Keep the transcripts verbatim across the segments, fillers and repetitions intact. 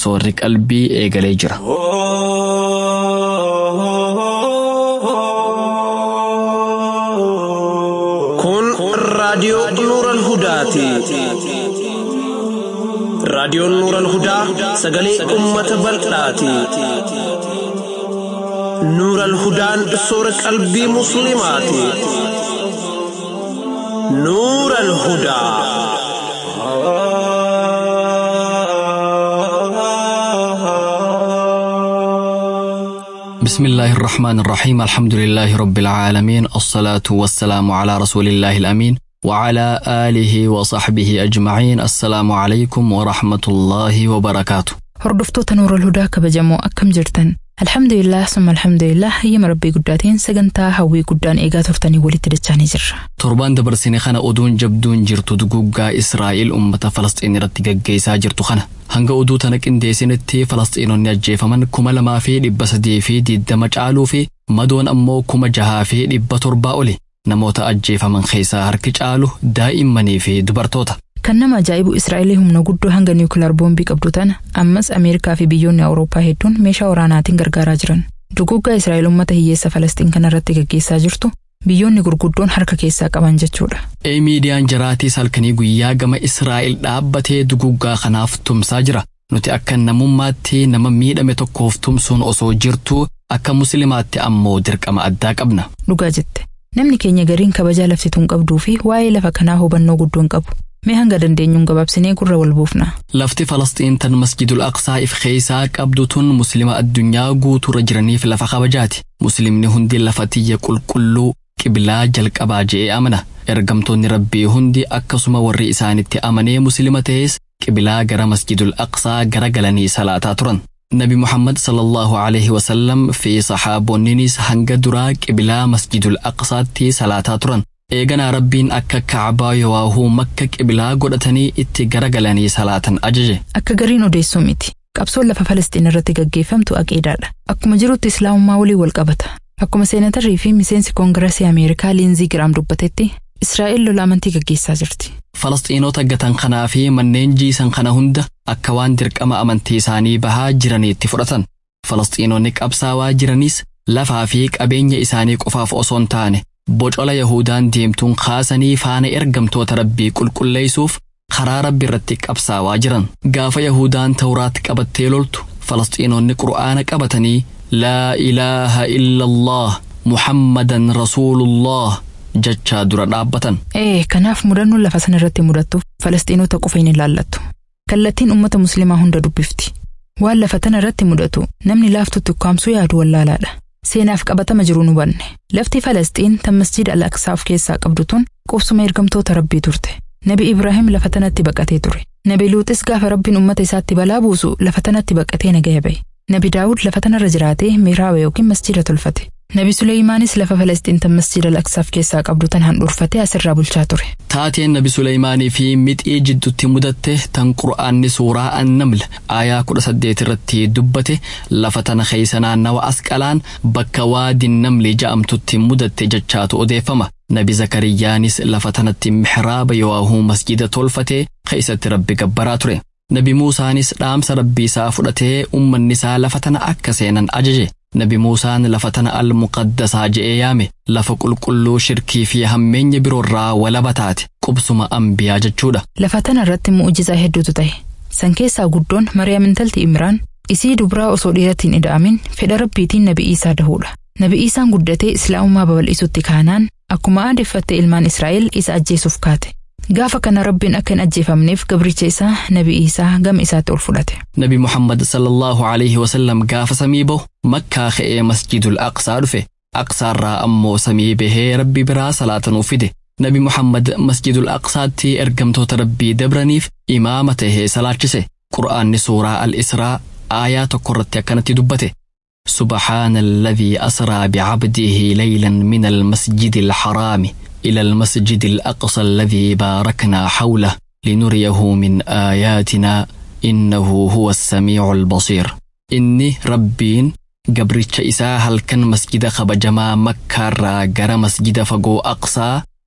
soorri qalbii eegalee jira. Kun raadiyoo Nuural Hudaati. Raadiyoon Nuural Hudaa sagalee uummata bal'aati. Nuural Hudaan soora qalbii musliimaati. Nuural Hudaa. بسم الله الرحمن الرحيم الحمد لله رب العالمين الصلاة والسلام على رسول الله الأمين وعلى آله وصحبه أجمعين. السلام عليكم ورحمة الله وبركاته. هردفتو نور الهدى كبجمو أكم جرتن الحمد لله ثم الحمد لله هي مربي قداتين سجنتا هوي قدان إيجا تفتني ولي تدتشاني جر تربان دبر سنة خنا أدون جبدون جرتو دقوقا إسرائيل أمة فلسطين رتقا جيسا جرتو خنا hanga uduu tana qindeessinetti Falastiinonni ajjeefaman kuma lamaa fi dhibba sadii fi digdama caaluu fi madoon ammoo kuma jahaa fi dhibba torbaa oli namoota ajjeefaman keessaa harki caalu daa'immanii fi dubartoota. Kan nama ajaa'ibu Israa'eel humna guddoo hanga niwukilaar boombii qabdu tana ammas Ameerikaa fi biyyoonni Awurooppaa hedduun meeshaa waraanaatiin gargaaraa jiran. Duguggaa Israa'eel uummata hiyyeessa Falastiin kanarratti gaggeessaa jirtu biyyoonni gurguddoon harka keessaa qaban jechuudha. Ee miidiyaan jaraatis halkanii guyyaa gama Israa'eel dhaabbatee duguggaa kanaaf tumsaa jira. Nuti akka namummaatti nama miidhame tokkoof tumsuun osoo jirtu akka musliimaatti ammoo dirqama addaa qabna. Dhugaa jette. Namni keenya gariin kabajaa laftituun qabduu fi waa'ee lafa kanaa hubannoo guddoon qabu. Mee hanga dandeenyuun gabaabsinee gurra wal buufna. Lafti Falastiin tan Masjidul Aqsaa if keessaa qabdu tun muslima addunyaa guutuurra jiraniif lafa kabajaati. Muslimni hundi lafa tiyya qulqulluu qiblaa jalqabaa je'ee amana. Ergamtoonni Rabbii hundi akkasuma warri isaanitti amanee muslima ta'es qiblaa gara Masjidul Aqsaa gara galanii salaataa turan. Nabi Muhammad sallallahu alaihi wasallam fi sahaabonninis hanga duraa qiblaa Masjidul Aqsaatti salaataa turan. Eeganaa Rabbiin akka Kaabaa yoo Makka qiblaa godhatanii itti gara galanii salaatan ajaje. Akka gariin odeessuu miti. Qabsoon lafa Falastiin irratti gaggeeffamtu aqiidaadha. Akkuma jirutti Islaamummaa walii wal qabata. Akkuma seenatarrii fi miseensi Koongireesii Ameerikaa Liinzii Giraam dubbatetti Israa'eel lola amantii gaggeessaa jirti. Falastiinota gatan kanaa fi manneen jiisan kana hunda akka waan dirqama amantii isaanii bahaa jiraniitti fudhatan. Falastiinonni qabsaawaa jiranis lafaa fi qabeenya isaanii qofaaf osoo hin taane bocola Yahudaan deemtuun kaasanii faana ergamtoota Rabbii qulqulleessuuf karaa Rabbi irratti qabsaawaa jiran. Gaafa Yahudaan Tawraat qabattee loltu Falastiinonni Qur'aana qabatanii laa ilaaha illallah Muhammadan Rasuulullah jechaa dura dhaabbatan. Ee kanaaf mudannoon lafa sana irratti mudattuuf Falastiinota qofa hin ilaallattu. Kallattiin uummata musliimaa hunda dubbifti. Waan lafa tana irratti mudatu namni laaftutti ukkaamsuu yaadu wallaalaadha. Seenaaf qabatama jiru nu banne. Lafti Falastiin tan Masjid Al-Aqsaa of keessaa qabdu tun qubsuma ergamtoota Rabbii turte. Nabi Ibraahim lafa tanatti baqatee ture. Nabi Luuxis gaafa Rabbiin uummata isaatti balaa buusu lafa tanatti baqatee nagaya ba'e. Nabi Daawud lafa tanarra jiraatee miiraaba yookiin masjida tolfate. Nabi Suleymanis lafa Falastiin tan Masjid Al-Aqsaa keessaa qabdu tan handhuurfatee asirraa bulchaa ture. Taateen Nabi Suleymaanii fi mixii jidduutti mudatte tan Qur'aanni suuraa An-Naml aayaa kudha saddeet irratti dubbate lafa tana keessa naannawa Asqalaan bakka waadin Namli ja'amtutti mudatte jechaatu odeeffama. Nabi Zakariyaanis lafa tanatti mihraaba yoo masjida tolfatee keessatti Rabbi gabbaraa ture. Nabi Muusaanis dhaamsa Rabbii isaa fudhatee ummanni isaa lafa tana akka seenan ajaje. Nabi Muusaan lafa tana al-muqaddasaa je'ee yaame lafa qulqulluu shirkii fi hammeenya biroorraa walaba taate qubsuma anbiyaa jechuudha. Lafa tana irratti mu'ujizaa hedduutu ta'e. San keessaa guddoon Mariyaam intalti Imraan isii dubraa osoo dhiiratiin ida'amin fedha Rabbiitiin Nabi Iisaa dahuudha. Nabi Iisaan guddatee Islaamummaa babal'isutti kaanaan akkuma aadeffatte ilmaan Israa'eel isa ajjeesuuf kaate. Gaafa kana Rabbiin akka hin ajjeefamneef gabricha isaa Nabi Iisaa gama isaatti ol fudhate. Nabi Muhammad sallallahu alaihi wasallam gaafa samii bahu Makkaa ka'ee Masjidul Aqsaa dhufe. Aqsaarraa ammoo samii bahee Rabbi biraa salaatanuu fide. Nabi Muhammad Masjidul Aqsaatti ergamtoota Rabbii dabraniif imaama tahee salaachise. Qur'aanni suuraa Al-Israa aayaa tokko irratti akkanatti dubbate. سبحان الذي أسرى بعبده ليلا من المسجد الحرام إلى المسجد الأقصى الذي باركنا حوله لنريه من آياتنا إنه هو السميع البصير. إني ربين قبرتش إساء هل كان مسجد خبجما مكة را غرا مسجد فقو أقصى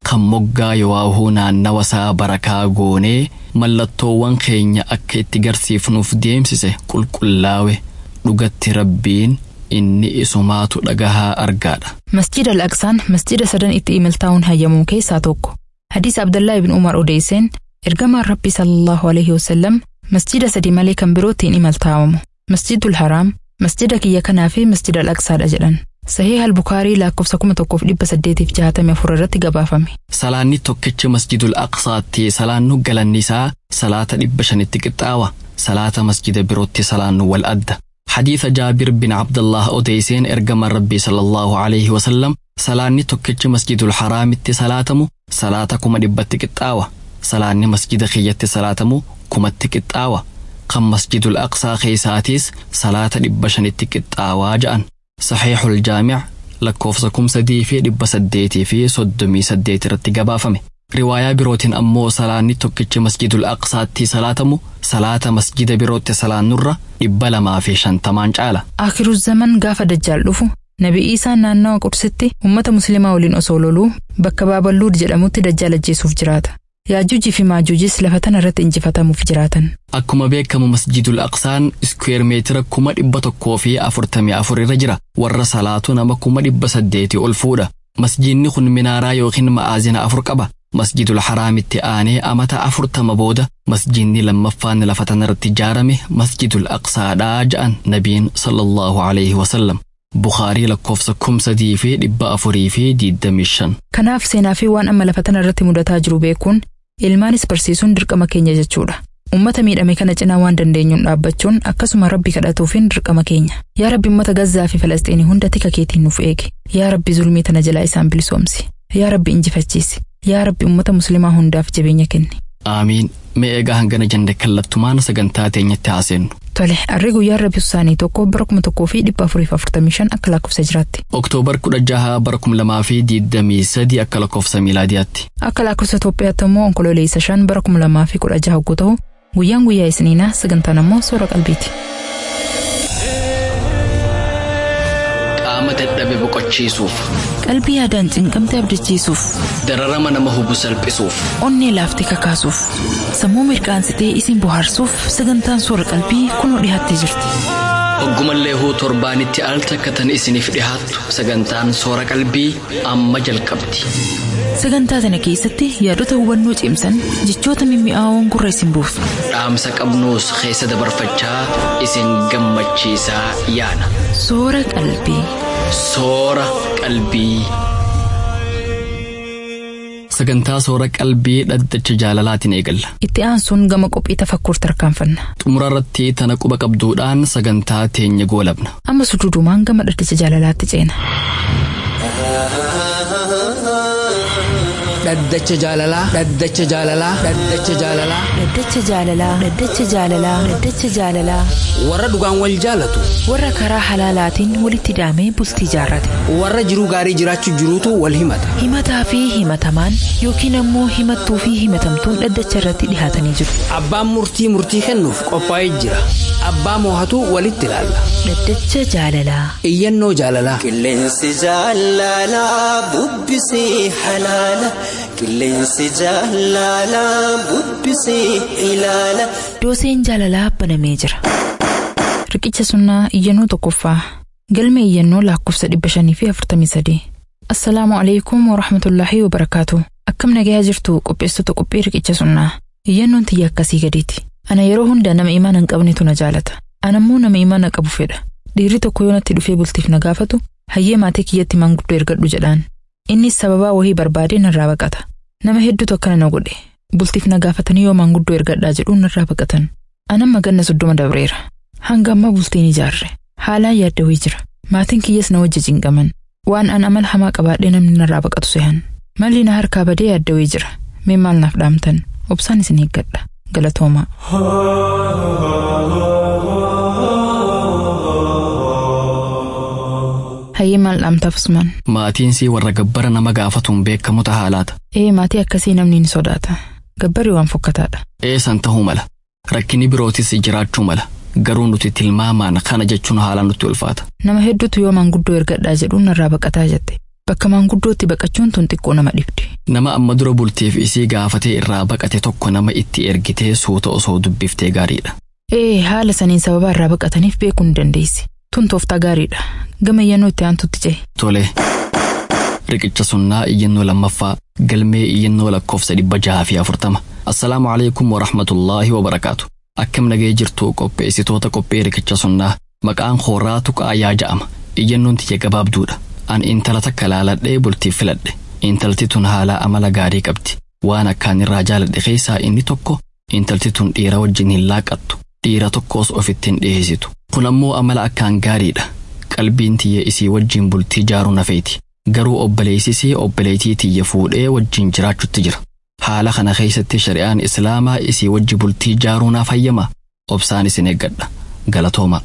kan moggaa yoo naannawa isaa barakaa goonee mallattoowwan keenya akka itti garsiifnuuf deemsise qulqullaawe dhugatti rabbiin inni isumaatu dhagahaa argaadha. Masjid al-Aqsaan masjida sadan itti imaltaa'uun hayyamuun keessaa tokko. Hadiis Abdullah ibn Umar odeesseen ergamaan Rabbi sallallahu alaihi wasallam masjida sadii malee kan birootiin imaltaa'amu. Masjidul Haraam, masjida kiyya kanaa fi masjida al-Aqsaadha jedhan. Sahih al-Bukhaarii lakkoofsa kuma tokkoof dhibba saddeetiif jaatamii afur irratti gabaafame. Salaanni tokkichi masjidul Aqsaatti salaannu galanni isaa salaata dhibba shanitti qixxaawa. Salaata masjida birootti salaannu wal adda. Hadiisa Jaabir bin Abdullah odeesseen ergama Rabbi sallallahu alaihi wasallam salaanni tokkichi masjidul Haraamitti salaatamu salaata kuma dhibbatti qixxaawa. Salaanni masjida kiyyatti salaatamu kumatti qixxaawa. Kan masjidul Aqsaa keessaatis salaata dhibba shanitti qixxaawaa ja'an. Sahihul Jaami' lakkoofsa kuma sadii fi dhibba saddeetii fi soddomii saddeet irratti gabaafame. Riwaayaa birootiin ammoo salaanni tokkichi masjidul Aqsaatti salaatamu salaata masjida birootti salaannurra dhibba lamaa fi shantamaan caala. Akhiru zaman gaafa dajjaal dhufu Nabi Iisaan naannawa Qudsitti ummata muslimaa waliin osoo loluu bakka Baaballuud jedhamutti dajjaal ajjeesuuf jiraata. Yaajuujii fi Maajuujis lafa tana irratti injifatamuuf jiraatan. Akkuma beekamu masjidul Aqsaan iskuweer meetira kuma dhibba tokkoo fi afurtamii afur irra jira. Warra salaatu nama kuma dhibba saddeetii ol fuudha. Masjidni kun minaaraa yookiin ma'aazina afur qaba. Masjidul Haraamitti aanee amata afurtama booda masjidni lammaffaan lafa tana irratti ijaarame masjidul Aqsaadhaa ja'an Nabiin sallallahu alaihi wasallam. Bukhaarii lakkoofsa kuma sadii fi dhibba afurii fi digdamii shan. Kanaaf seenaa fi waan amma lafa tana irratti mudataa jiru beekuun ilmaanis barsiisuun dirqama keenya jechuudha. Ummata miidhame kana cinaa waan dandeenyuun dhaabbachuun akkasuma Rabbi kadhatuufiin dirqama keenya. Yaa Rabbi ummata Gazzaa fi Falasxiinii hunda tika keetiin nuuf eegi. Yaa Rabbi zulmii tana jalaa isaan bilisoomsi. Yaa Rabbi injifachiisi. Yaa Rabbi ummata muslimaa hundaaf jabeenya kenni. Aamiin. Mee egaa hangana jande kallattumaan sagantaa teenyatti haasennu. Tole, arri guyyaa Rabbi Usaanii tokko bara kuma tokkoo fi dhibba afurii fi afurtamii shan akka lakkoofsa jiraatti. Oktoobar kudha jaha bara kuma lamaa fi digdamii sadii akka lakkoofsa miilaadiyaatti. Akka lakkoofsa Itoophiyaatti immoo onkololeessa shan bara kuma lamaa fi kudha jaha hogguu ta'u guyyaan guyyaa isniinaa sagantaan ammoo soora qalbiiti. Qaama dadhabe boqochiisuuf. Qalbii yaadaan cinqamte abdachiisuuf. Dararama nama hubu salphisuuf. Onnee laaftee kakaasuuf. Sammuu mirqaansitee isin bohaarsuuf sagantaan soora qalbii kunoo dhiyaattee jirti. Oggumallee huu torbaanitti al takkatan isiniif dhihaattu sagantaan soora qalbii amma jalqabdi. Sagantaa kana keessatti yaadota hubannoo cimsan jechoota mimmi'aawoon gurra isin buusu. Dhaamsa qabnuus keessa dabarfachaa isin gammachiisaa yaana. Soora qalbii. Soora qalbii. Sagantaa soora qalbii dhaddacha jaalalaatiin eegalla. Itti aansuun gama qophii tafakkur tarkaanfanna. Xumura irratti tana quba qabduudhaan sagantaa teenya goolabna. Amma suduudumaan gama dhaddacha jaalalaatti ceena. Dhaddacha jaalalaa. Dhaddacha jaalalaa. Dhaddacha jaalalaa. Dhaddacha jaalalaa. Dhaddacha jaalalaa. Dhaddacha jaalalaa. Warra dhugaan wal jaalatu. Warra karaa halaalaatiin walitti hidhamee bultii jaarrate. Warra jiruu gaarii jiraachuu jiruutu wal himata. Himataa fi himatamaan yookiin ammoo himattuu fi himatamtuun dhaddacha irratti dhihaatanii jiru. Abbaan murtii murtii kennuuf qophaa'ee jira. Abbaa moohatu walitti ilaalla. Dhaddacha jaalalaa. Iyyannoo jaalalaa. Qilleensi jaalalaa bubbisee halaala. Qilleensi jaalalaa bubbisee ilaala. Dooseen jaalalaa banamee jira. Riqicha sunnaa iyyannoo tokkoffaa. Galmee iyyannoo lakkoofsa dhibba shanii fi afurtamii sadii. Assalaamu alaikum wa rahmatullaahi wa barakaatu. Akkam nagayaa jirtu qopheessitoota qophii riqicha sunnaa. Iyyannoon tiyya akkasii gadiiti. Ana yeroo hunda nama imaana hin qabnetu na jaalata. Ana immoo nama imaana qabu fedha. Dhiirri tokko yoo natti dhufee bultiif na gaafatu, hayyee maatii kiyyatti manguddoo ergadhu jedhaan. Innis sababaa wahii barbaadee narraa baqata. Nama hedduutu akkana na godhe. Bultiif na gaafatanii yoo manguddoo ergadhaa jedhuun narraa baqatan. Anamma ganna soddoma dabreera. Hanga amma bultiin ijaarre. Haalaan yaaddawii jira. Maatiin kiyyas na wajja cinqaman. Waan an amal hamaa qabaadhee namni narraa baqatu sehan. Malli na harkaa badee yaaddawii jira. Mee maal naaf dhaamtan? Obsaan isin eeggadha. Galatoomaa. Hayyee maal dhaamtaaf Usmaan? Maatiin sii warra gabbara nama gaafatuun beekamu tahaa laata? Ee maatii akkasii namni ni sodaata. Gabbarri waan fokkataadha. Ee san ta'uu mala. Rakkinni birootis jiraachuu mala. Garuu nuti tilmaamaan kana jechuun haalaan nutti ulfaata. Nama hedduutu yoo manguddoo ergadhaa jedhuun narraa baqataa jette. Bakka maanguddootti baqachuun tun xiqqoo nama dhibdi. Nama amma dura bulteef isii gaafatee irraa baqate tokko nama itti ergitee suuta osoo dubbiftee gaariidha. Ee haala saniin sababa irraa baqataniif beekuu ni dandeessi. Tun tooftaa gaariidha. Gama iyyannoo itti aantutti ce'e. Tole. Riqicha sunnaa iyyannoo lammaffaa galmee iyyannoo lakkoofsa dhibba jaha fi afurtama. Assalaamu alaikum wa rahmatullaahi wa barakaatu. Akkam nagee jirtu qopheessitoota qophee riqicha sunnaa maqaan Khooraa Tuqaayaa ja'ama. Iyyannoon tiyya gabaabduudha. An intala takka laaladhee bultiif filadhe. Intalti tun haala amala gaarii qabdi. Waan akkaan irraa jaaladhe keessaa inni tokko intalti tun dhiira wajjin hin laaqattu. Dhiira tokkos ofitti hin dhiyeessitu. Kun ammoo amala akkaan gaariidha. Qalbiin tiyya isii wajjin bultii jaaruu nafeeti. Garuu obboleessisii obboleettii tiyya fuudhee wajjin jiraachutti jira. Haala kana keessatti shari'aan Islaamaa isii wajji bultii jaaruu naaf hayyama. Obsaan isin eeggadha. Galatooma.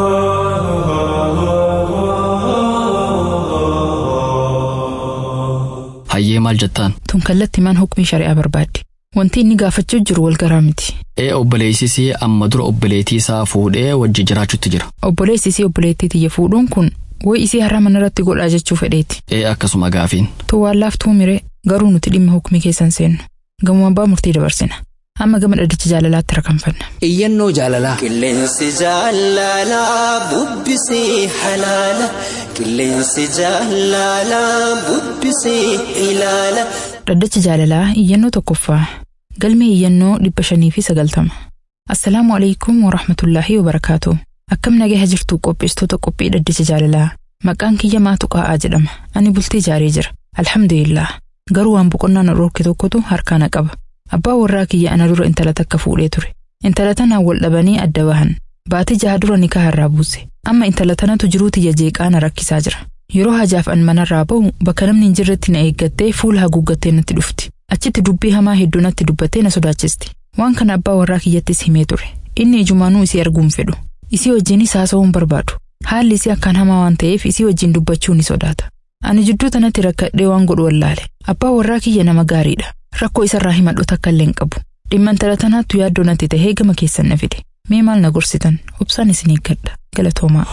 Hayyee maal jettaan? Tun kallatti maan hukmii shari'aa barbaaddi. Wanti inni gaafachuu jiru wal garaa miti. Ee obboleessisii amma dura obboleettii isaa fuudhee wajji jiraachutti jira. Obboleessisii obboleettii tiyya fuudhuun kun way isii har'a mana irratti godhaa jechuu fedheeti. Ee akkasuma gaafiin. Tu waan laaftuu mire garuu nuti dhimma hukmii keessan seennu. Gamoo abbaa murtii dabarsina. Amma gama dhaddacha jaalalaatti rakanfanna. Iyyannoo jaalalaa. Qilleensi jaalalaa bubbisii halaala. Qilleensi jaalalaa bubbisii ilaala. Dhaddacha jaalalaa iyyannoo tokkoffaa. Galmee iyyannoo dhibba shanii fi sagaltama. Assalaamu alaikum wa rahmatullaahi wa barakaatu. Akkam nagee jirtu qopheessitoota qophii dhaddacha jaalalaa. Maqaan kiyya Maatuu Qaa'aa jedhama. Ani bultii jaaree jira. Alhamdulillah. Garuu waan boqonnaa na dhorke tokkotu harkaana qaba. Abbaa warraa kiyya ana dura intala takka fuudhee ture. Intala tanaan wal dhabanii adda bahan. Baatii jaha dura nikaa irraa buuse. Amma intala tanatu jiruu tiyya jeeqaa na rakkisaa jira. Yeroo hajaaf an manarraa bahu bakka namni hin jirretti na eeggattee fuula haguuggattee natti dhufti. Achitti dubbii hamaa hedduu natti dubbattee na sodaachisti. Waan kana abbaa warraa kiyyattis himee ture. Inni ijumaanuu isii arguun fedhu. Isii wajjinis haasa'uun barbaadu. Haalli isii akkaan hamaa waan ta'eef isii wajjin dubbachuu ni sodaata. Ani jidduu tanatti rakkadhee waan godhu wallaale. Abbaa warraa kiyya nama gaariidha. Rakkoo isarraa himadhu takka illee hin qabu. Dhimma intala tanaattu yaaddoo natti ta'ee gama keessan na fide. Mee maal na gorsitan? Obsaan isin eeggadha. Galatoomaa.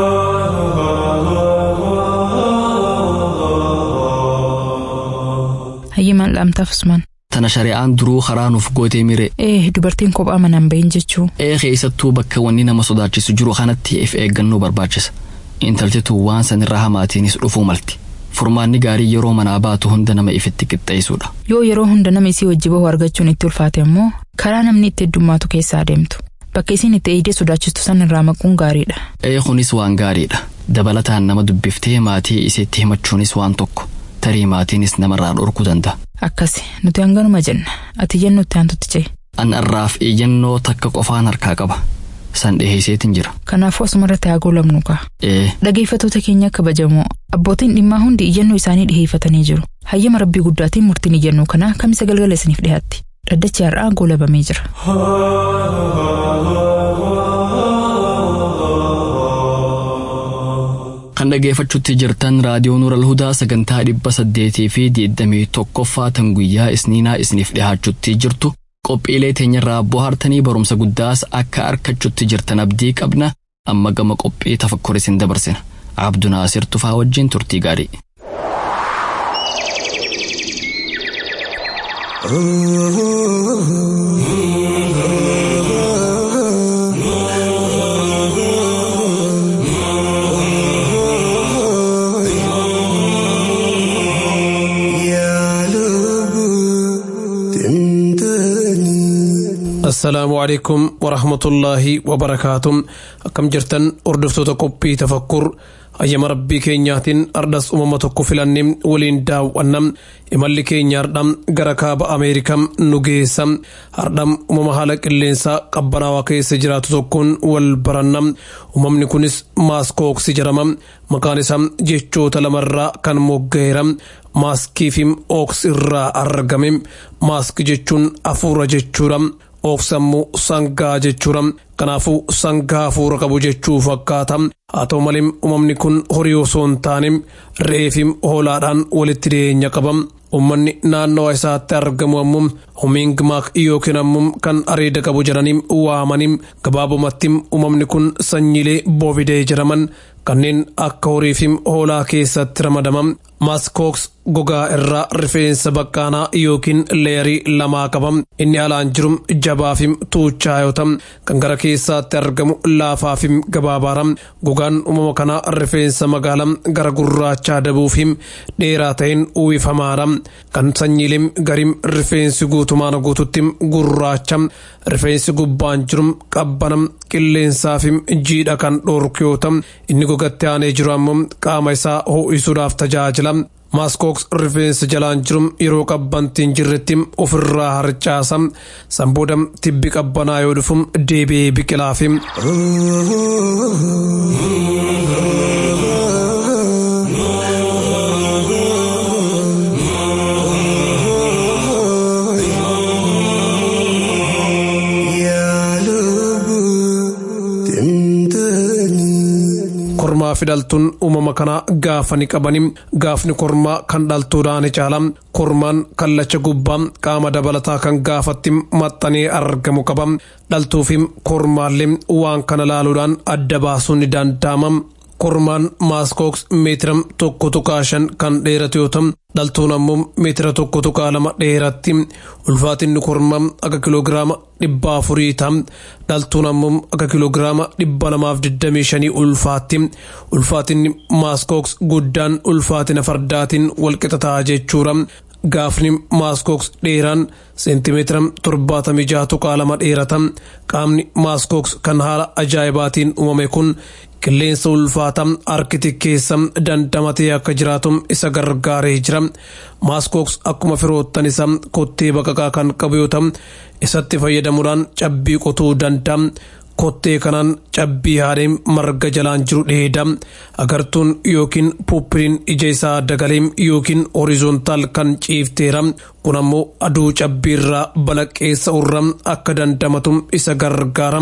Hayyee maal dhaamtaaf Usmaan? Tana shari'aan duruu karaa nuuf gootee mire. Ee dubartiin kophaa manaan bahin jechuu. Ee keessattuu bakka wanni nama sodaachisu jiru kanatti if eeggannoo barbaachisa. Intalti tun waan sanirraa hamaatiinis dhufuu malti. Furmaanni gaarii yeroo manaa baatu hunda nama ifitti qixxeessuudha. Yoo yeroo hunda nama isii wajji bahu argachuun itti ulfaate ammoo karaa namni itti heddummaatu keessaa adeemtu. Bakka isiin itti eeyidee sodaachistu sanirraa maquun gaariidha. Ee kunis waan gaariidha. Dabalataan nama dubbiftee maatii isiitti himachuunis waan tokko. Tarii maatiinis namarraa dhorkuu danda'a. Akkasi nuti hanganuma jenna. Ati iyyannoo itti aantutti ce'e. An irraaf iyyannoo takka qofaan harkaa qaba. San dhiheesseetiin jira. Kanaafuu asumarratti haa goolabnu kaa. Ee. Dhageeffattoota keenya kabajamoo abbootiin dhimmaa hundi iyyannoo isaanii dhiheeffatanii jiru. Hayyama rabbii guddaatiin murtiin iyyannoo kanaa kamisa galgala isiniif dhiyaatti. Dhaddachi har'aa goolabamee jira. Kan dhageeffachuutti jirtan raadiyoo Nuur al-Hudaa sagantaa dhibba saddeetii fi digdamii tokkoffaa tan guyyaa isniinaa isiniif dhiyaachuutti jirtu. Qophiilee teenyarraa bohaartanii barumsa guddaas akka argachuutti jirtan abdii qabna. Amma gama qophii tafakkur isin dabarsina. Abdu Naasir Tufaa wajjin turtii gaarii. السلام عليكم ورحمة الله وبركاته. أكم جرتن أردفتو تقبي تفكر أيام ربي كينياتين أردس أممتو فلانم ولين داو أنم إمالي كينياردم غركاب أمريكام نجيسم أردم أممهالك اللينسا قبنا وكي سجراتو تكون والبرنم أمم نكونس ماسكوك سجرمم مكانسم جيشو تلمرا كان مغيرم ماسكي فيم أوكس إرا أرغمم ماسك جيشون أفور جيشورم Ooksammu sangaa jechuudha. Kanaafuu sangaa fuura qabu jechuu fakkaata. Haa ta'u malee uumamni kun horii osoo hin taane reefim hoolaadhaan walitti dhiyeenya qaba. Uummanni naannoo isaatti argamu ammoo humingimaak yookiin ammoo kan areeda qabu jedhanii waamanii gabaabumatti uumamni kun sanyiilee boovidee jedhaman kanneen akka horiifim hoolaa keessatti ramadaman Maskooks gogaa irraa rifeensa baqqaanaa yookiin leerii lamaa qabam. Inni alaan jirum jabaafim tuuchaa yoo ta'u kan gara keessaatti argamu laafaafim gabaabaaram. Gogaan uumama kanaa rifeensa magaalam gara gurraachaa dabuufim dheeraa ta'een uwwifamaadha. Kan sanyiilim garim rifeensi guutumaan guututtim gurraacham. Rifeensi gubbaan jirum qabbanam qilleensaafim jiidha kan dhoorku yoo ta'u inni gogatti aanee jiru ammoo qaama isaa ho'isuudhaaf tajaajila. Maskooks rifeensa jalaan jirum yeroo qabbantiin jirretti ofirraa harcaasa. Sanboodam tibbi qabbanaa yoo dhufum deebi'ee biqilaafi. Kormaa fi dhaltuun uumama kanaa gaafa ni qabanim. Gaafni kormaa kan dhaltuudhaan caalam. Kormaan kallacha gubbaa qaama dabalataa kan gaafatti maxxanee argamu qabam. Dhaltuufim kormaallee waan kana laaluudhaan adda baasuun ni danda'ama. Kormaan maaskooks meetiram tokko tuqaa shan kan dheeratu yoo ta'u dhaltuun ammoo meetira tokko tuqaa lama dheeratti. Ulfaatinni kormaa akka kiloogiraama dhibba afurii ta'a. Dhaltuun ammoo akka kiloogiraama dhibba lamaaf digdamii shanii ulfaatti. Ulfaatinni maaskooks guddaan ulfaatina fardaatiin walqixa ta'a jechuudha. Gaafni maaskooks dheeraan seentimeetira torbaatamii jaha tuqaa lama dheerata. Qaamni maaskooks kan haala ajaa'ibaatiin uumame kun qilleensa ulfaataa arkitik keessa dandamatee akka jiraatu isa gargaaree jira. Maaskooks akkuma firoottan isaa kottee baqaqaa kan qabu yoo ta'u isatti fayyadamuudhaan cabbii qotuu danda'a. Kottee kanaan cabbii haadhee marga jalaan jiru dheeda. Agartuun yookiin puuppiriin ija isaa dagalee yookiin horizontaal kan ciifteera. Kun ammoo aduu cabbii irraa balaqqeessa urra akka dandamatu isa gargaara.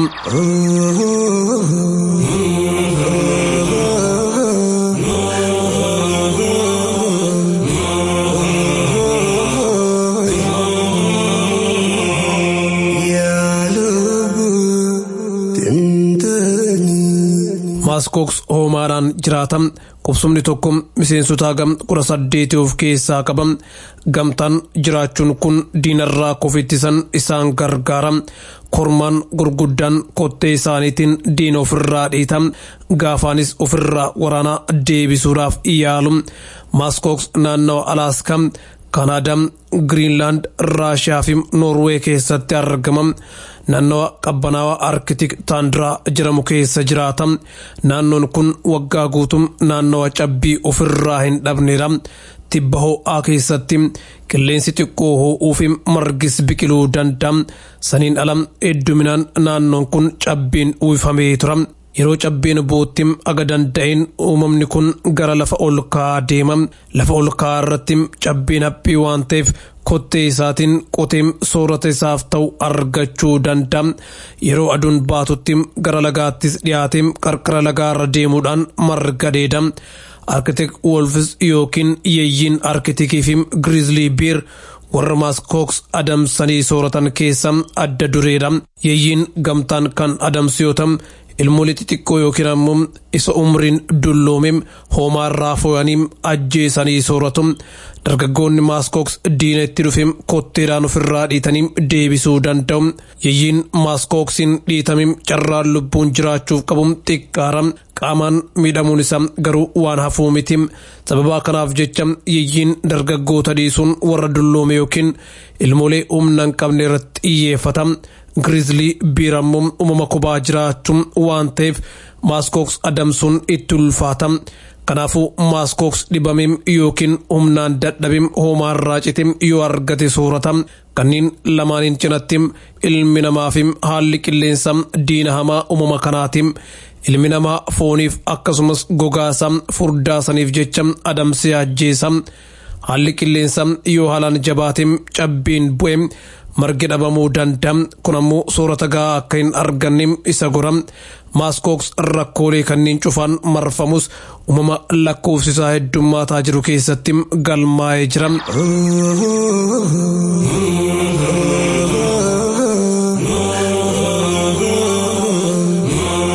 Maaskooks hoomaadhaan jiraata. Qubsumni tokko miseensota gam kudha saddeeti of keessaa qaba. Gamtaan jiraachuun kun diinarraa kofittisan isaan gargaara. Kormaan gurguddaan kottee isaaniitiin diina ofirraa dhiita. Gaafaanis ofirraa waraanaa deebisuudhaaf yaalu. Maaskooks naannawa Alaaskaa, Kanaadaa, Giriinlaand, Raashiyaa fi Noorwee keessatti argama. Naannawa qabbanaawaa arkitik taandiraa jedhamu keessa jiraata. Naannoon kun waggaa guutuu naannawa cabbii ofirraa hin dhabneedha. Tibba ho'aa keessatti qilleensi xiqqoo ho'uu fi margis biqiluu danda'a. Saniin ala hedduminaan naannoon kun cabbiin uwwifamee tura. Yeroo cabbiin boottim aga danda'een uumamni kun gara lafa ol ka'aa deema. Lafa ol ka'aa irratti cabbiin haphii waan ta'eef kottee isaatiin qoteem soorata isaaf ta'u argachuu danda'a. Yeroo aduun baatutti gara lagaattis dhiyaateem qarqara lagaarra deemuudhaan marga dheeda. Arkitek Wolfs yookiin yeeyyiin arkitikii fi Grizzly Bear warra maaskooks adamsanii sooratan keessa adda dureedha. Yeeyyiin gamtaan kan adamsu yoo ta'u ilmoolii xixiqqoo yookiin ammoo isa umriin dulloomeem hoomaarraa fooyanii ajjeesanii sooratu. Dargaggoonni maaskooks diina itti dhufeem kotteedhaan ofirraa dhiitanii deebisuu danda'u. Yeeyyiin maaskooksiin dhiitamiim carraan lubbuun jiraachuuf qabu xiqqaara. Qaamaan miidhamuun isaa garuu waan hafuu miti. Sababa kanaaf jecha yeeyyiin dargaggoota dhiisuun warra dulloome yookiin ilmoolee humna hin qabne irratti xiyyeeffata. Grizzly Bear ammoo uumama kophaa jiraachuun waan ta'eef maaskooks adamsuun itti ulfaata. Kanaafuu maaskooks dhibameem yookiin humnaan dadhabeem hoomaarraa citeem yoo argate soorata. Kanneen lamaaniin cinatti ilmi namaa fi haalli qilleensa diina hamaa uumama kanaati. Ilmi namaa fooniif akkasumas gogaasa furdaasaniif jecha adamsee ajjeesa. Haalli qilleensa yoo haalaan jabaateem cabbiin bu'e margi dhabamuu danda'a. Kun ammoo soorata gahaa akka hin arganne isa gora. Maaskooks rakkoolee kanneen cufaan marfamus uumama lakkoofsisaa heddummaataa jiru keessatti galmaa'ee jira.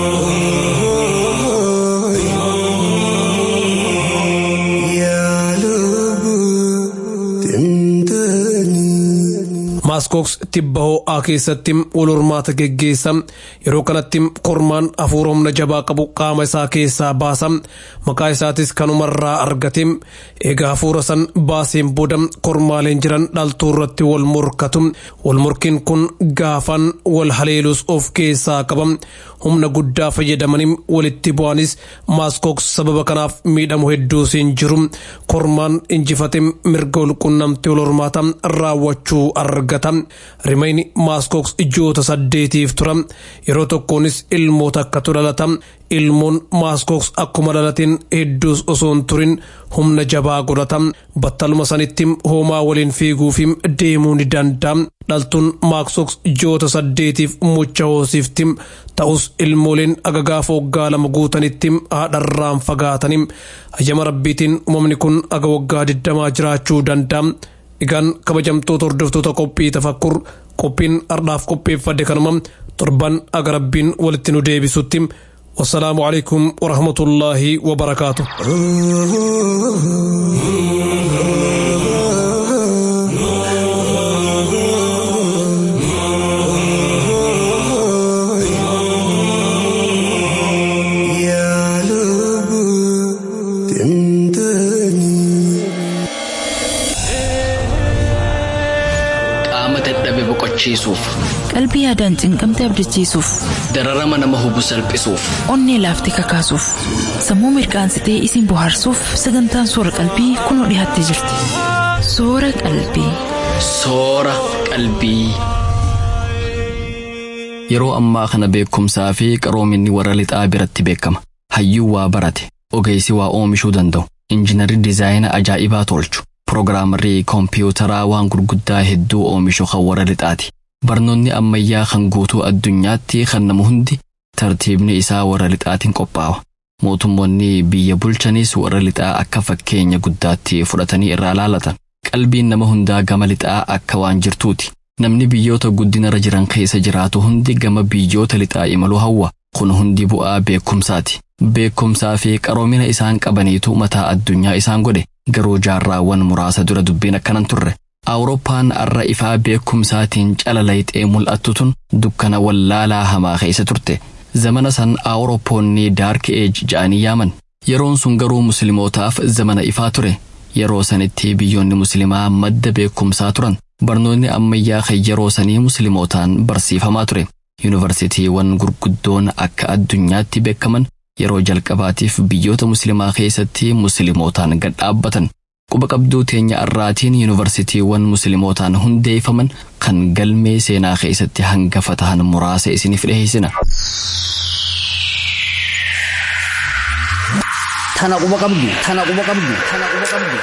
Ya maaskooks tibba ho'aa keessatti wal hormaata geggeessa. Yeroo kanatti kormaan hafuura humna jabaa qabu qaama isaa keessaa baasa. Maqaa isaatis kanumarraa argate. Egaa hafuura san baaseen booda kormaaleen jiran dhaltuu irratti wal morkatu. Wal morkiin kun gaafaan wal haleelus of keessaa qaba. Humna guddaa fayyadamanii walitti bu'anis maaskooks sababa kanaaf miidhamu hedduus hin jiru. Kormaan injifate mirga wal qunnamtii wal hormaata raawwachuu argata. Rimayni maaskooks ijoota saddeetiif tura. Yeroo tokkoonis ilmoota akkatu dhalata. Ilmoon maaskooks akkuma dhalateen hedduus osoo hin turin humna jabaa godhata. Battaluma sanitti hoomaa waliin fiiguuf deemuu ni danda'a. Dhaltuun maaskooks ijoota saddeetiif mucha hoosifti. Ta'us ilmooleen agagaaf waggaa lama guutanitti haadharraan fagaatanii. Hayyama rabbiitiin uumamni kun aga waggaa digdamaa jiraachuu danda'a. Egaan kabajamtoota hordoftoota qophii tafakkur qophiin ardhaaf qopheeffadde kanuma torban aga rabbiin walitti nu deebisutti. والسلام عليكم ورحمة الله وبركاته. qalbii yaadaan cinqamtee abdachiisuuf dararama nama hubu salphisuuf onnee laaftee kakaasuuf sammuu mirqaansitee isin bohaarsuuf sagantaan soora qalbii kunoo dhiyaattee jirti. Soora qalbii. Soora qalbii. Yeroo ammaa kana beekumsaa fi qaroominni warra lixaa biratti beekama. Hayyuu waa barate ogeessi waa oomishuu danda'u injiinarii diizaayina ajaa'ibaa tolchu pirogiraamarii koompiyuutaraa waan gurguddaa hedduu oomishu kan warra lixaati. Barnoonni ammayyaa kan guutuu addunyaatti kan nama hundi tartiibni isaa warra lixaatiin qophaawa. Mootummoonni biyya bulchanis warra lixaa akka fakkeenya guddaatti fudhatanii irraa laalatan. Qalbiin nama hundaa gama lixaa akka waan jirtuuti. Namni biyyoota guddinarra jiran keessa jiraatu hundi gama biyyoota lixaa imaluu hawwa. Kun hundi bu'aa beekumsaati. Beekumsaa fi qaroomina isaan qabaniitu mataa addunyaa isaan godhe. Garuu jaarraawwan muraasa dura dubbiin akkanan turre. Awurooppaan arra ifaa beekumsaatiin calalayxee mul'attu tun dukkana wallaalaa hamaa keessa turte. Zamana san Awurooppoonni daark eej ja'anii yaaman. Yeroon sun garuu muslimootaaf zamana ifaa ture. Yeroo sanitti biyyoonni muslimaa madda beekumsaa turan. Barnoonni ammayyaa kan yeroo sanii muslimootaan barsiifamaa ture. Yuunivarsiitiiwwan gurguddoon akka addunyaatti beekaman yeroo jalqabaatiif biyyoota muslimaa keessatti muslimootaan gad dhaabbatan. Quba qabduu teenya arraatiin yuunivarsiitiiwwan muslimootaan hundeeffaman kan galmee seenaa keessatti hangafa tahan muraasa isiniif dhiheessina. Tana quba qabdu, tana quba qabdu, tana quba qabdu.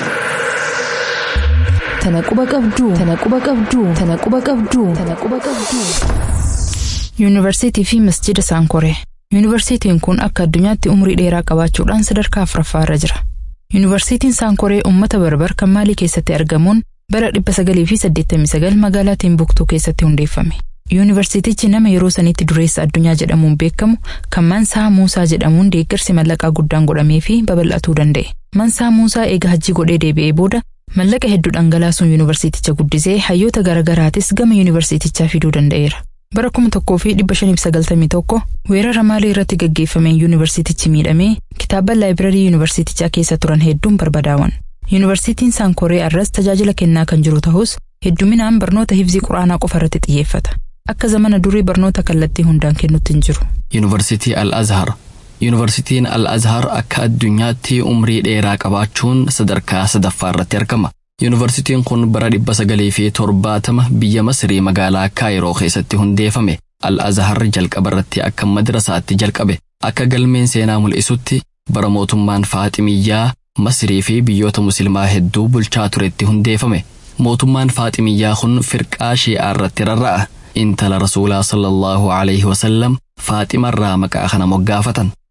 Tana quba qabdu, tana quba qabdu, tana quba qabdu, tana quba qabdu. Yuunivarsiitii fi masjida Saankoree. Yuunivarsiitiin kun akka addunyaatti umrii dheeraa qabaachuudhaan sadarkaa afuraffaarra jira. Yuunivarsiitiin Saankoree uummata barbar kan Maalii keessatti argamuun bara dhibba sagalii fi saddeettamii sagal magaalaa Timbuktuu keessatti hundeeffame. Yuunivarsiitichi nama yeroo sanitti dureessa addunyaa jedhamuun beekamu kan Mansaa Muusaa jedhamuun deeggarsi mallaqaa guddaan godhamee fi babal'atuu danda'e. Mansaa Muusaa eega hajji godhee deebi'ee booda mallaqa hedduu dhangalaasuun yuunivarsiiticha guddisee hayyoota garaagaraatis gama yuunivarsiitichaa fiduu danda'eera. Bara kuma tokkoo fi dhibba shaniif sagaltamii tokko weerara Maalii irratti gaggeeffameen yuunivarsiitichi miidhamee kitaaba laayibirarii yuunivarsiitichaa keessa turan hedduun barbadaawan. Yuunivarsiitiin Saankoree arras tajaajila kennaa kan jiru ta'us hedduminaan barnoota hifzii quraanaa qofa irratti xiyyeeffata. Akka zamana durii barnoota kallattii hundaan kennutti hin jiru. Yuunivarsiitii Al-Azhar. Yuunivarsiitiin Al-Azhar akka addunyaatti umrii dheeraa qabaachuun sadarkaa sadaffaa irratti argama. Yuunivarsiitiin kun bara dhibba sagalii fi torbaatama biyya Masrii magaalaa Kaayiroo keessatti hundeeffame. Al-Azhar jalqaba irratti akka madrasaatti jalqabe. Akka galmeen seenaa mul'isutti bara mootummaan Faaximiyyaa Masrii fi biyyoota muslimaa hedduu bulchaa turetti hundeeffame. Mootummaan Faaximiyyaa kun firqaa Shi'aa irratti rarra'a. Intala Rasuulaa sallallahu alayhi wa sallam Faaximarraa maqaa kana moggaafatan.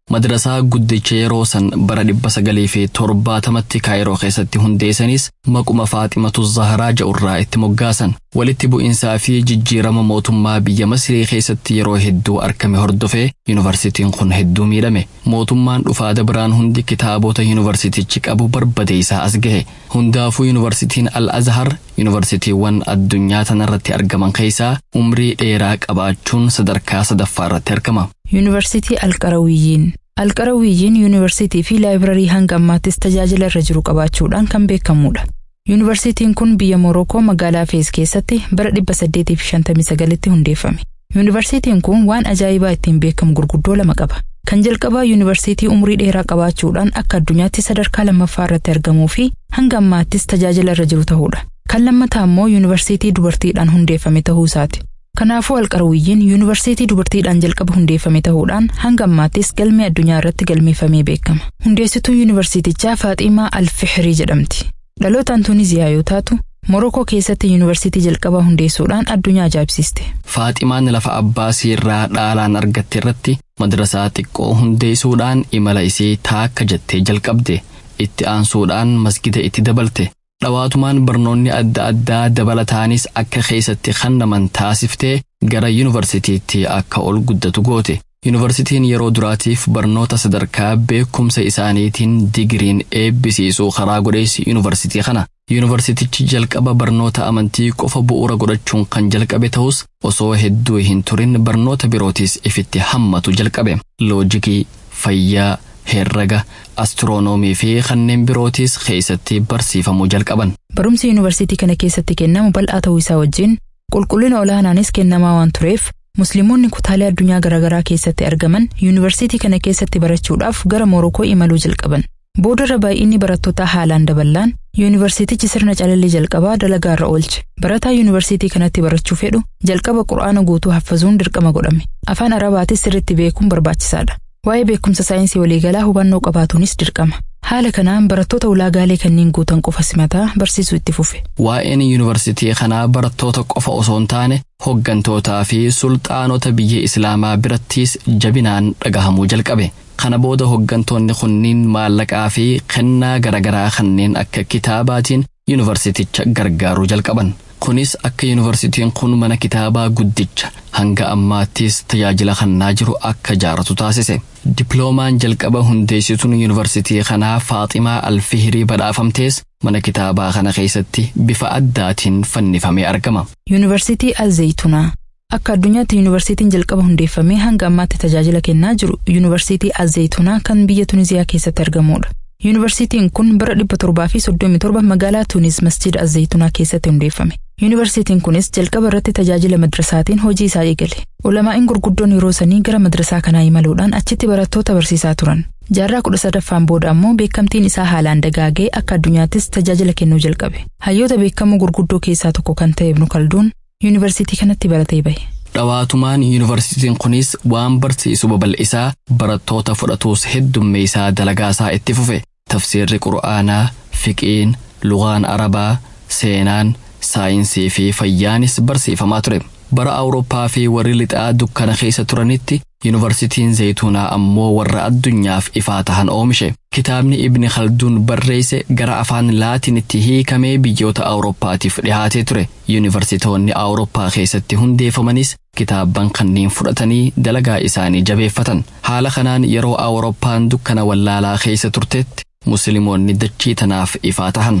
Madrasaa guddicha yeroo san bara dhibba sagalii fi torbaatamatti Kaayiroo keessatti hundeessanis maquma Faaximatu Zaharaa ja'urraa itti moggaasan. Walitti bu'iinsaa fi jijjiirama mootummaa biyya Masrii keessatti yeroo hedduu argame hordofee yuunivarsiitiin kun hedduu miidhame. Mootummaan dhufaada biraan hundi kitaabota yuunivarsiitichi qabu barbadeessaa as gahe. Hundaafuu yuunivarsiitiin Al-Azhar yuunivarsiitiiwwan addunyaa tanarratti argaman keessaa umrii dheeraa qabaachuun sadarkaa sadaffaa irratti argama. Yuunivarsiitii Al-Qarawiyyiin Al-Qarawiyyiin yuunivarsiitii fi laayibrarii hanga ammaattis tajaajila irra jiru qabaachuudhaan kan beekamudha. Yuunivarsiitiin kun biyya Morookoo magaalaa Fees keessatti bara dhibba saddeetii fi shantamii sagalitti hundeeffame. Yuunivarsiitiin kun waan ajaa'ibaa ittiin beekamu gurguddoo lama qaba. Kan jalqabaa yuunivarsiitii umrii dheeraa qabaachuudhaan akka addunyaatti sadarkaa lammaffaa irratti argamuu fi hanga ammaattis tajaajila irra jiru ta'uudha. Kan lammataa immoo yuunivarsiitii dubartiidhaan hundeeffame ta'uu isaati. Kanaafuu Al-Qarawiyyiin yuunivarsiitii dubartiidhaan jalqaba hundeeffame ta'uudhaan hanga ammaattis galmee addunyaa irratti galmeeffamee beekama. Hundeessituun yuunivarsiitichaa Faaximaa Al-Fihrii jedhamti. Dhalootaan Tuniziyaa yoo taatu, Morookoo keessatti yuunivarsiitii jalqabaa hundeessuudhaan addunyaa ajaa'ibsiiste. Faaximaan lafa Abbaasii irraa dhaalaan argatte irratti madrasaa xiqqoo hundeessuudhaan imala isii taakka jettee jalqabde. Itti aansuudhaan masgida itti dabalte. Dhawaatumaan barnoonni adda addaa dabalataanis akka keessatti kennaman taasiftee gara yuunivarsiitiitti akka ol guddatu goote. Yuunivarsiitiin yeroo duraatiif barnoota sadarkaa beekumsa isaaniitiin digiriin eebbisiisuu karaa godheessi yuunivarsiitii kana. Yuunivarsiitichi jalqaba barnoota amantii qofa bu'uura godhachuun kan jalqabe ta'us osoo hedduu hin turin barnoota birootis ifitti hammatu jalqabe. Loojikii, fayyaa, herrega, astiroonoomii fi kanneen birootis keessatti barsiifamuu jalqaban. Barumsi yuunivarsiitii kana keessatti kennamu bal'aa ta'uu isaa wajjin qulqullina olaanaanis kennamaa waan tureef Musliimoonni kutaalee addunyaa garaagaraa keessatti argaman yuunivarsiitii kana keessatti barachuudhaaf gara Morookoo imaluu jalqaban. Boodarra baay'inni barattootaa haalaan dabalaan yuunivarsiitichi sirna calallii jalqabaa dalagaa irra oolche. Barataa yuunivarsiitii kanatti barachuu fedhu jalqaba Qur'aana guutuu haffazuun dirqama godhame. Afaan Arabaatis sirriitti beekuun barbaachisaadha. Waa'ee beekumsa saayinsii waliigalaa hubannoo qabaatuunis dirqama. Haala kanaan barattoota ulaagaalee kanneen guutan qofa simataa barsiisuu itti fufe. Waa'een yuunivarsiitii kanaa barattoota qofa osoo hin taane hoggantootaa fi sulxaanota biyya Islaamaa birattis jabinaan dhagahamuu jalqabe. Kana booda hoggantoonni kunniin maallaqaa fi kennaa garaagaraa kanneen akka kitaabaatiin yuunivarsiiticha gargaaruu jalqaban. Kunis akka yuunivarsiitiin kun mana kitaabaa guddicha hanga ammaattis tajaajila kennaa jiru akka jaaratu taasise. Diploomaan jalqaba hundeessituun yuunivarsiitii kanaa Faaximaa Al-Fihrii badhaafamtees mana kitaabaa kana keessatti bifa addaatiin fannifamee argama. Yuunivarsiitii Az-Zaytunaa akka addunyaatti yuunivarsiitiin jalqaba hundeeffamee hanga ammaatti tajaajila kennaa jiru yuunivarsiitii Az-Zaytunaa kan biyya Tuniziyaa keessatti argamudha. Yuunivarsiitiin kun bara dhibba torbaa fi soddomii torba magaalaa Tunis masjida Az-Zaytunaa keessatti hundeeffame. Yuunivarsiitiin kunis jalqaba irratti tajaajila madrasaatiin hojii isaa eegale. Ulamaa'in gurguddoon yeroo sanii gara madrasaa kanaa imaluudhaan achitti barattoota barsiisaa turan. Jaarraa kudha sadaffaan booda ammoo beekamtiin isaa haalaan dagaagee akka addunyaattis tajaajila kennuu jalqabe. Hayyoota beekamoo gurguddoo keessaa tokko kan ta'e Ibnu Kalduun yuunivarsiitii kanatti baratee bahe. Dhawaatumaan yuunivarsiitiin kunis waan barsiisu babal'isaa barattoota fudhatuus heddummeessaa dalagaasaa itti fufe. Tafsiirri Qur'aanaa, fiqiin, lugaan Arabaa, seenaan, saayinsii fi fayyaanis barsiifamaa ture. Bara Awurooppaa fi warri lixaa dukkana keessa turanitti yuunivarsiitiin Zaytunaa ammoo warra addunyaaf ifaa tahan oomishe. Kitaabni Ibni Khalduun barreesse gara afaan Laatinitti hiikamee biyyoota Awurooppaatiif dhihaatee ture. Yuunivarsiitoonni Awurooppaa keessatti hundeeffamanis kitaabban kanneen fudhatanii dalagaa isaanii jabeeffatan. Haala kanaan yeroo Awurooppaan dukkana wallaalaa keessa turtetti Musliimoonni dachii tanaaf ifaa tahan.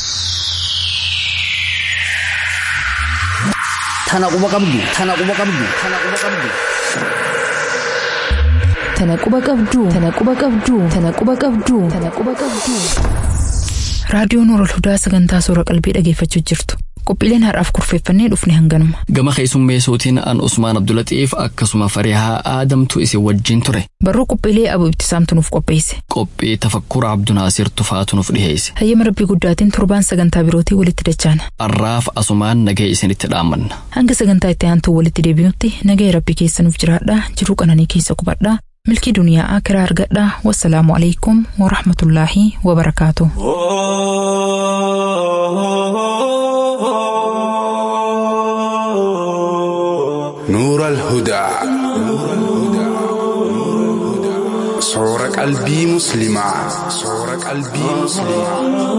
Tana quba qabdu, tana quba qabdu, tana quba qabdu. Tana quba qabdu, tana quba qabdu, tana quba qabdu, tana quba qabdu. Raadiyoon Nuurul Hudaa sagantaa soora qalbii dhageeffachuu jirtu. Qophiileen har'aaf kurfeeffannee dhufne hanganuma. Gama keessummeessootiin an Usmaan Abdulatiif akkasuma Farihaa Aadamtu isin wajjin ture. Barruu qophiilee Abu Ibtisaamtu nuuf qopheesse. Qophii tafakkura Abdunaasir Tufaatu nuuf dhiheesse. Hayyama Rabbii guddaatiin torbaan sagantaa birootii walitti dachaana. Arraaf asumaan nagee isinitti dhaammanna. Hanga sagantaa itti aantuu walitti deebinutti nagee Rabbii keessa nuuf jiraadhaa, jiruu qananii keessa qubadhaa. Milkii duniyaa akiraa argadhaa. Wassalaamu alaykum wa rahmatullaahi wa barakaatuh. نور الهدى صورة قلبي مسلمة صورة قلبي مسلمة